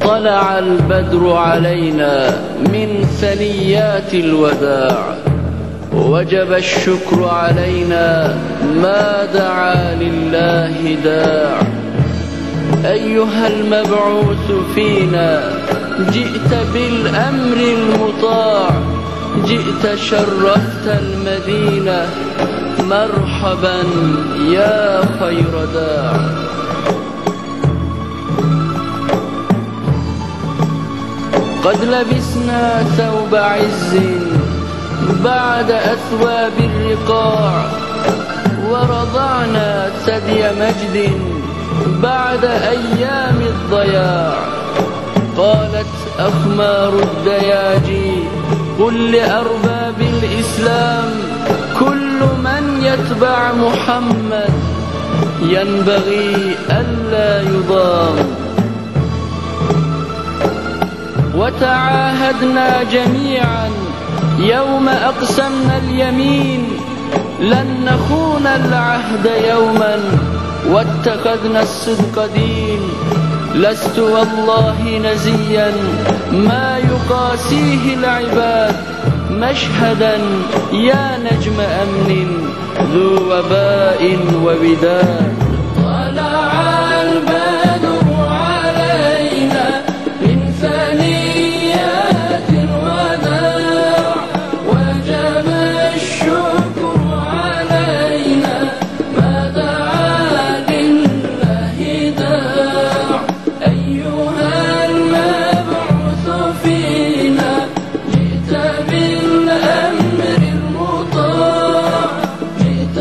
طلع البدر علينا من ثنيات الوداع، وجب الشكر علينا ما دعا لله داع. أيها المبعوث فينا جئت بالأمر المطاع، جئت شرفت المدينة مرحبا يا خير داع. قد لبسنا ثوب عز بعد أثواب الرقاع، ورضعنا ثدي مجد بعد أيام الضياع. قالت أخمار الدياجي قل لأرباب الإسلام كل من يتبع محمد ينبغي ألا يضام. وتعاهدنا جميعا يوم أقسمنا اليمين لن نخون العهد يوما، واتخذنا الصدق دين. لست والله نزيا ما يقاسيه العباد، مشهدا يا نجم أمن ذو وباء ووداد. طلع البدر علينا من ثنيات الوداع، وجب الشكر علينا ما دعا لله داع. أيها المبعوث فينا جئت بالأمر المطاع، جئت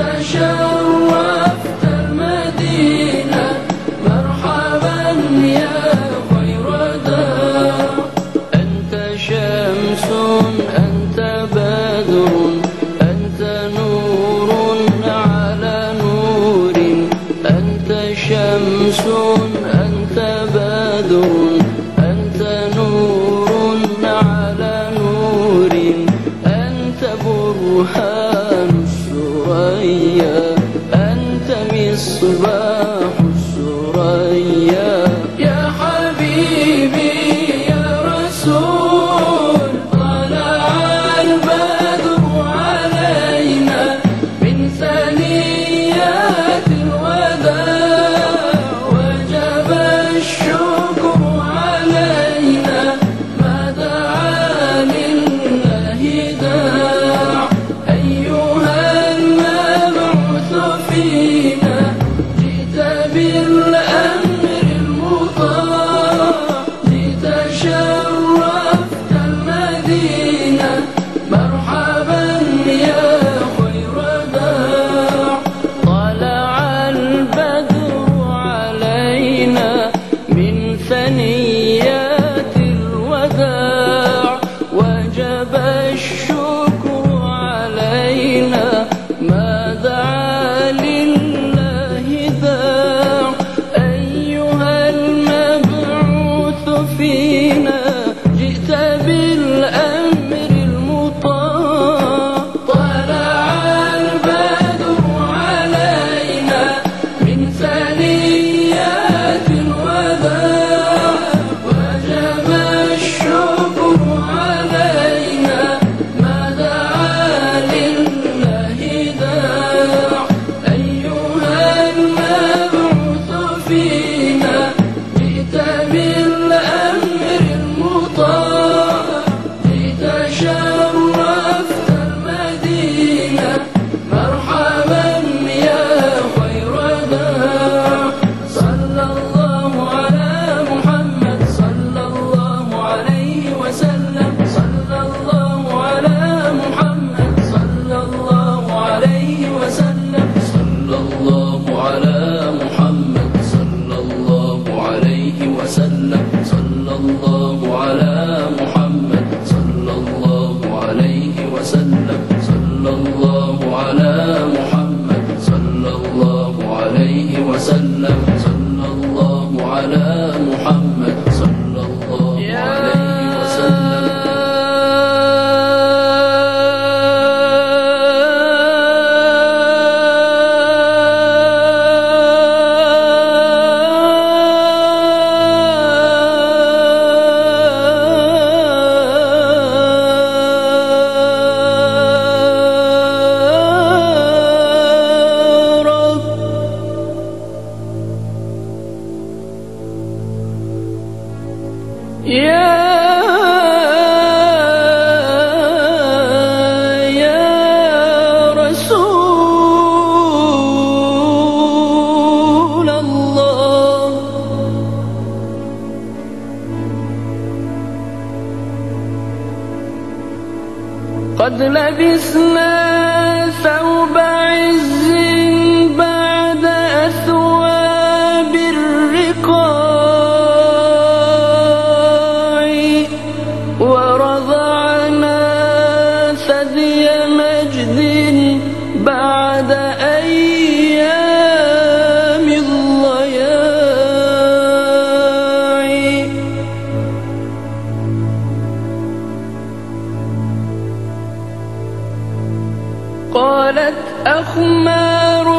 شرفت المدينة مرحبا يا خير داع. أنت شمس أنت بدر أنت نور على نور، أنت شمس أنت بدر أنت نور على نور، أنت برهان الثريا أنت مصباح الثريا. يا حبيبي يا رسول طلع البدر علينا من ثنيات الوداع، وجب الشكر علينا ما دعا لله داع. أيها المبعوث فينا جئت بالأمر المطاع، جئت شرفت المدينة مرحبا يا خير داع. قد لبسنا ثوب عز بعد أثواب الرقاع، ورضعنا ثدي مجد بعد أيام الضياع. قالت أخمار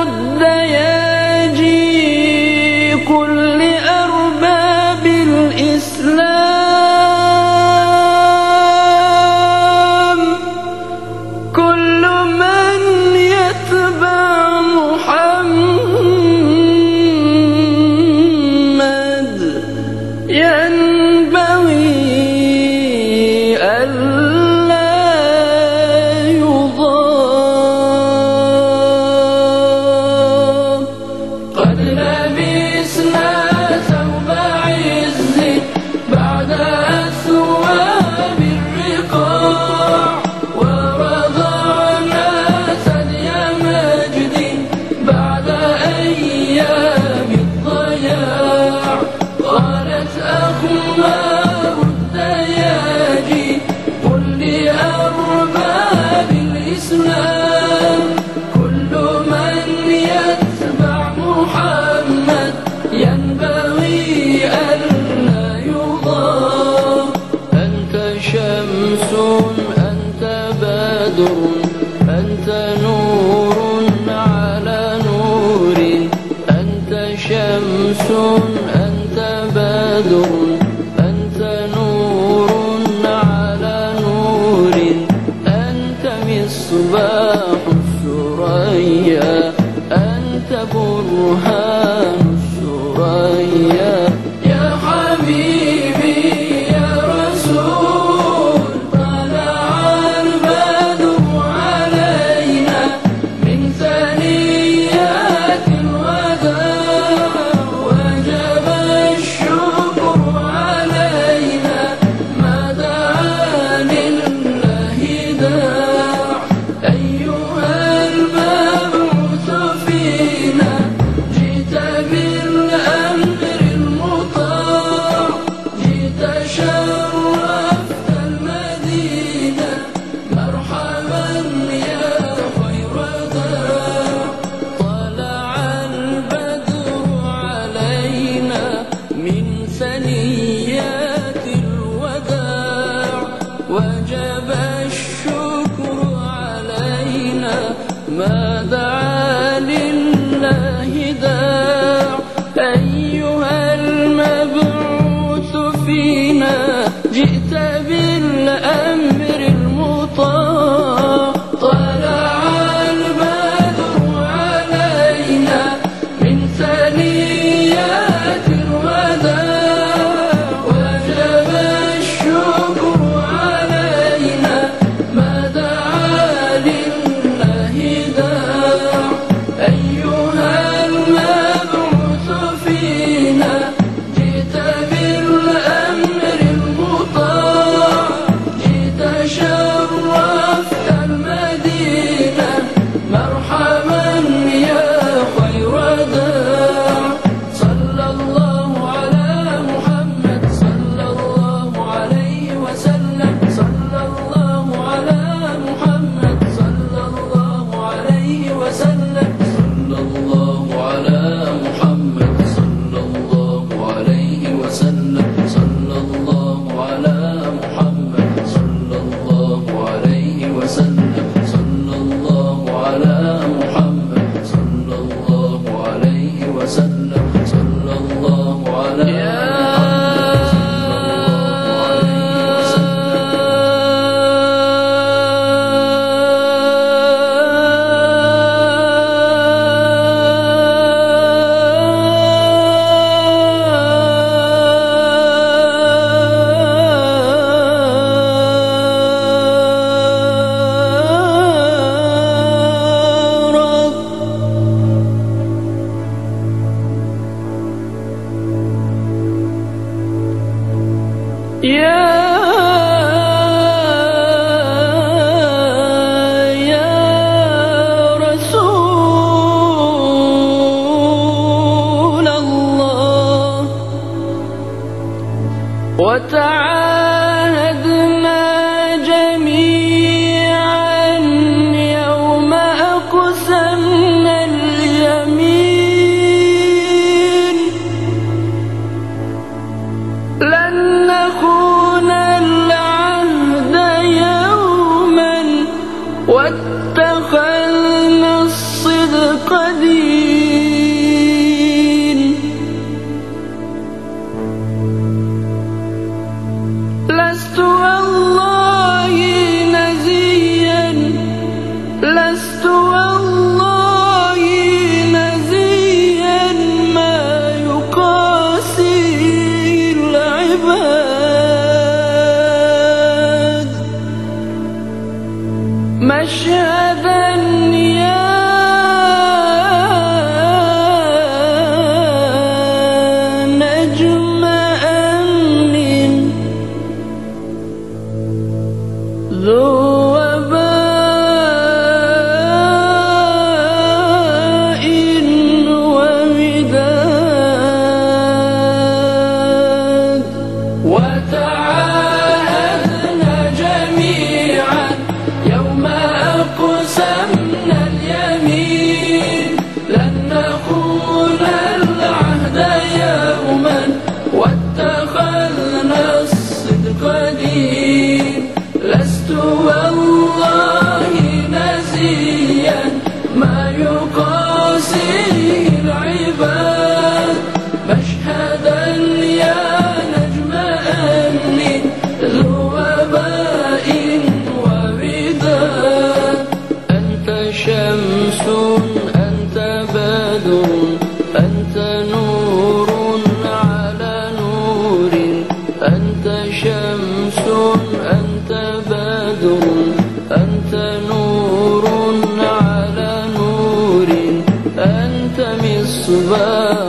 الدياجي كل أرباب الإسلام، كل من يتبع محمد ينبغي ألا يضام. وتعاهدنا جميعا يوم أقسمنا اليمين لن نخون العهد يوما واتخذنا الصدق دين لست والله نزيا لست والله نزيا ما يقاسي العباد مشهدا يا نجم أمن ذو وباء ومداد وتعاهدنا جميعا يوم أقسمنا اليمين لن نخون العهد يوما واتخذنا الصدق دين لست والله نسيا ما يقاسيه العباد مشهدا يا نجم أمن ذو وباء ووداد أنت شمس أنت بدر أنت نور على نور أنت شمس أنت بدر أنت نور على نور أنت مصباح